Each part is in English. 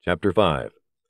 Chapter 5.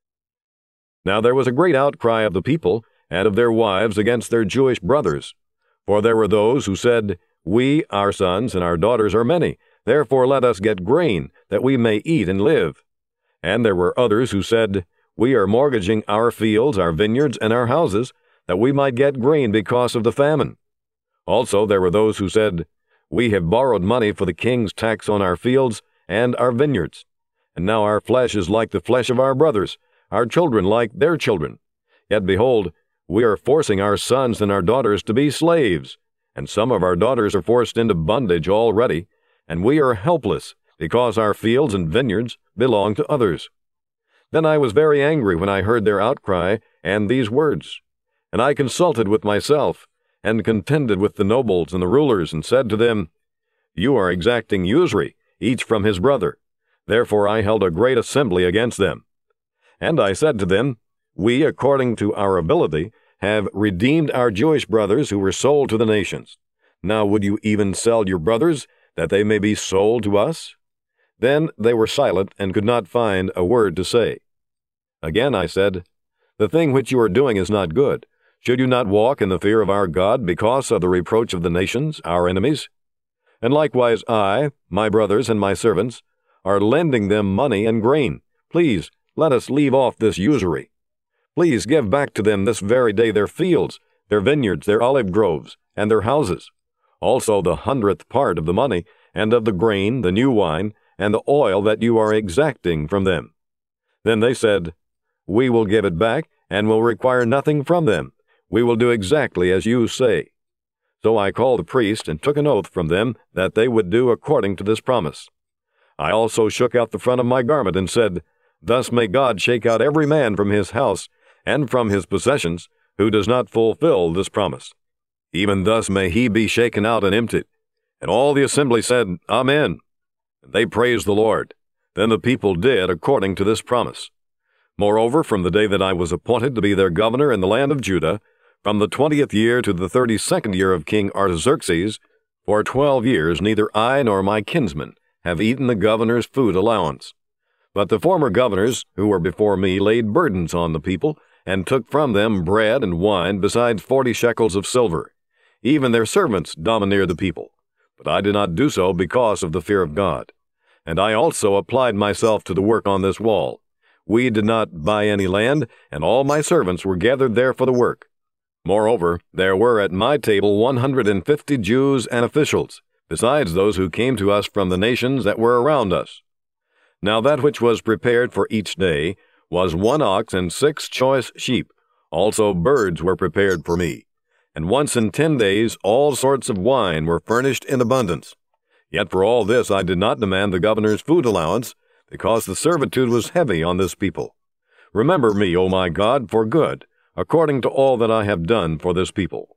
Now there was a great outcry of the people and of their wives against their Jewish brothers. For there were those who said, We, our sons, and our daughters are many, therefore let us get grain, that we may eat and live. And there were others who said, We are mortgaging our fields, our vineyards, and our houses, that we might get grain because of the famine. Also there were those who said, We have borrowed money for the king's tax on our fields and our vineyards. And now our flesh is like the flesh of our brothers, our children like their children. Yet behold, we are forcing our sons and our daughters to be slaves, and some of our daughters are forced into bondage already, and we are helpless, because our fields and vineyards belong to others. Then I was very angry when I heard their outcry and these words. And I consulted with myself, and contended with the nobles and the rulers, and said to them, You are exacting usury, each from his brother. Therefore I held a great assembly against them. And I said to them, We, according to our ability, have redeemed our Jewish brothers who were sold to the nations. Now would you even sell your brothers, that they may be sold to us? Then they were silent, and could not find a word to say. Again I said, The thing which you are doing is not good. Should you not walk in the fear of our God because of the reproach of the nations, our enemies? And likewise I, my brothers, and my servants, are lending them money and grain. Please, let us leave off this usury. Please give back to them this very day their fields, their vineyards, their olive groves, and their houses, also the 100th part of the money, and of the grain, the new wine, and the oil that you are exacting from them. Then they said, We will give it back, and will require nothing from them. We will do exactly as you say. So I called the priest, and took an oath from them that they would do according to this promise. I also shook out the front of my garment, and said, Thus may God shake out every man from his house and from his possessions, who does not fulfill this promise. Even thus may he be shaken out and emptied. And all the assembly said, Amen. And they praised the Lord. Then the people did according to this promise. Moreover, from the day that I was appointed to be their governor in the land of Judah, from the 20th year to the 32nd year of King Artaxerxes, for 12 years neither I nor my kinsmen have eaten the governor's food allowance. But the former governors who were before me laid burdens on the people, and took from them bread and wine, besides 40 shekels of silver. Even their servants domineered the people. But I did not do so because of the fear of God. And I also applied myself to the work on this wall. We did not buy any land, and all my servants were gathered there for the work. Moreover, there were at my table 150 Jews and officials, besides those who came to us from the nations that were around us. Now that which was prepared for each day was 1 ox and 6 choice sheep. Also birds were prepared for me. And once in 10 days all sorts of wine were furnished in abundance. Yet for all this I did not demand the governor's food allowance, because the servitude was heavy on this people. Remember me, O my God, for good, according to all that I have done for this people.